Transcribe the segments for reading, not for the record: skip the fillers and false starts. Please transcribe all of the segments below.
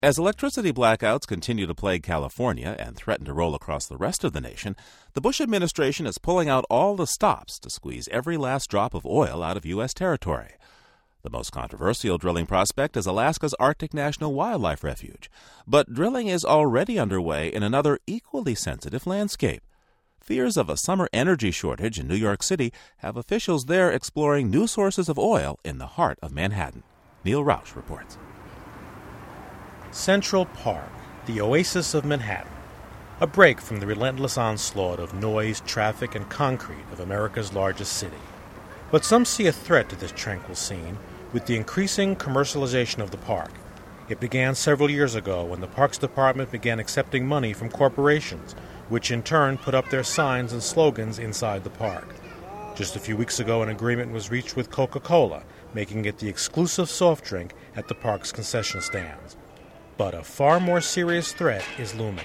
As electricity blackouts continue to plague California and threaten to roll across the rest of the nation, the Bush administration is pulling out all the stops to squeeze every last drop of oil out of U.S. territory. The most controversial drilling prospect is Alaska's Arctic National Wildlife Refuge, but drilling is already underway in another equally sensitive landscape. Fears of a summer energy shortage in New York City have officials there exploring new sources of oil in the heart of Manhattan. Neil Rausch reports. Central Park, the oasis of Manhattan. A break from the relentless onslaught of noise, traffic, and concrete of America's largest city. But some see a threat to this tranquil scene with the increasing commercialization of the park. It began several years ago when the Parks Department began accepting money from corporations, which in turn put up their signs and slogans inside the park. Just a few weeks ago, an agreement was reached with Coca-Cola, making it the exclusive soft drink at the park's concession stands. But a far more serious threat is looming.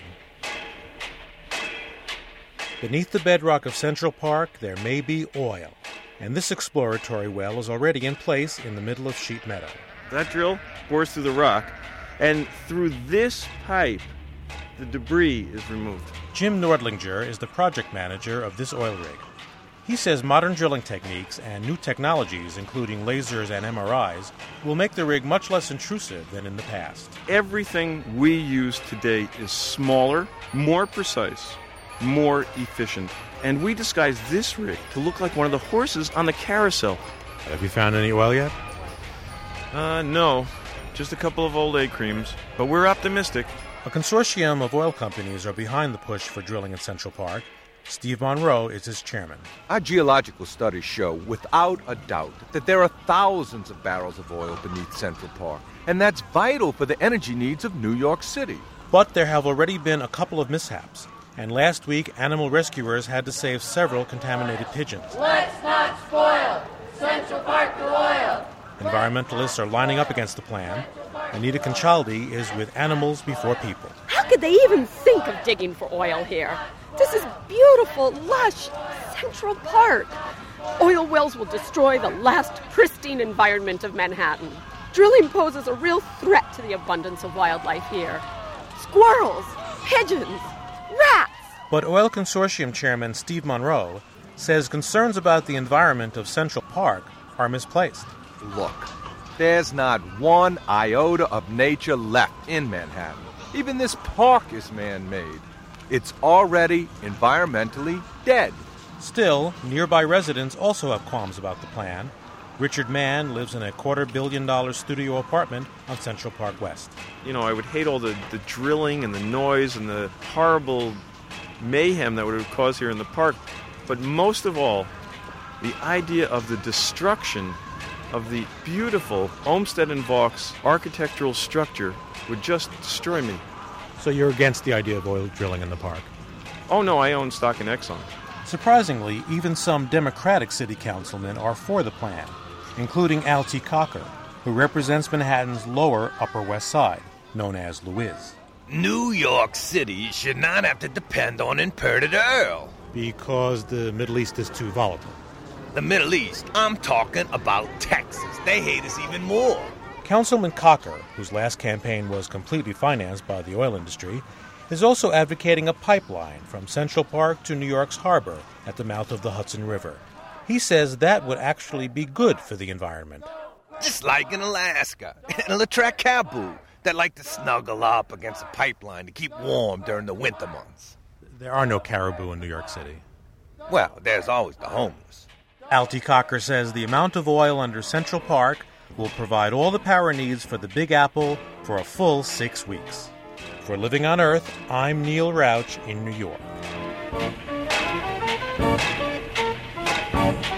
Beneath the bedrock of Central Park, there may be oil, and this exploratory well is already in place in the middle of Sheet Meadow. That drill bores through the rock, and through this pipe, the debris is removed. Jim Nordlinger is the project manager of this oil rig. He says modern drilling techniques and new technologies, including lasers and MRIs, will make the rig much less intrusive than in the past. Everything we use today is smaller, more precise, more efficient. And we disguised this rig to look like one of the horses on the carousel. Have you found any oil yet? No. Just a couple of old egg creams. But we're optimistic. A consortium of oil companies are behind the push for drilling in Central Park. Steve Monroe is its chairman. Our geological studies show, without a doubt, that there are thousands of barrels of oil beneath Central Park, and that's vital for the energy needs of New York City. But there have already been a couple of mishaps, and last week animal rescuers had to save several contaminated pigeons. Let's not spoil Central Park to oil. Environmentalists are lining up against the plan. Anita Conchaldi is with Animals Before People. How could they even think of digging for oil here? This is beautiful, lush Central Park. Oil wells will destroy the last pristine environment of Manhattan. Drilling poses a real threat to the abundance of wildlife here. Squirrels, pigeons, rats. But Oil Consortium Chairman Steve Monroe says concerns about the environment of Central Park are misplaced. Look, there's not one iota of nature left in Manhattan. Even this park is man-made. It's already environmentally dead. Still, nearby residents also have qualms about the plan. Richard Mann lives in a $250 million studio apartment on Central Park West. You know, I would hate all the drilling and the noise and the horrible mayhem that would cause here in the park. But most of all, the idea of the destruction of the beautiful Olmsted and Vaux architectural structure would just destroy me. So you're against the idea of oil drilling in the park? Oh, no, I own stock in Exxon. Surprisingly, even some Democratic city councilmen are for the plan, including Al T. Cocker, who represents Manhattan's lower Upper West Side, known as Louise. New York City should not have to depend on imported oil. Because the Middle East is too volatile. The Middle East, I'm talking about Texas. They hate us even more. Councilman Cocker, whose last campaign was completely financed by the oil industry, is also advocating a pipeline from Central Park to New York's harbor at the mouth of the Hudson River. He says that would actually be good for the environment. Just like in Alaska, and it'll attract caribou that like to snuggle up against a pipeline to keep warm during the winter months. There are no caribou in New York City. Well, there's always the homeless. Al T. Cocker says the amount of oil under Central Park will provide all the power needs for the Big Apple for a full 6 weeks. For Living on Earth, I'm Neil Rauch in New York.